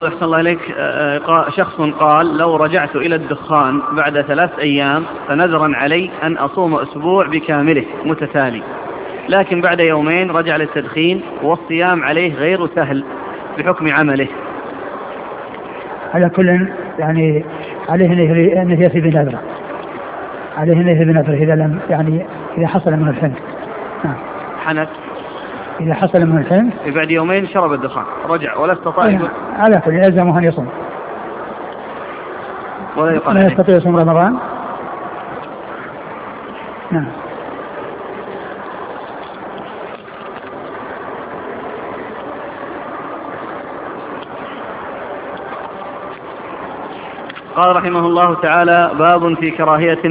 أحسن الله إليك. شخص قال: لو رجعت إلى الدخان بعد 3 أيام فنذرا علي أن أصوم أسبوع بكامله متتالي، لكن بعد 2 يوم رجع للتدخين والصيام عليه غير سهل بحكم عمله. على كل يعني عليه أن يأتي بنذره، عليه أن يأتي بنذره إذا لم يعني إذا حصل من الحنث. حنث إذا حصل من الحنث بعد 2 يوم شرب الدخان رجع ولا استطاع على كل يلزمه أن يصوم ولا يقال لا يستطيع يصوم رمضان. نعم. قال رحمه الله تعالى: باب في كراهية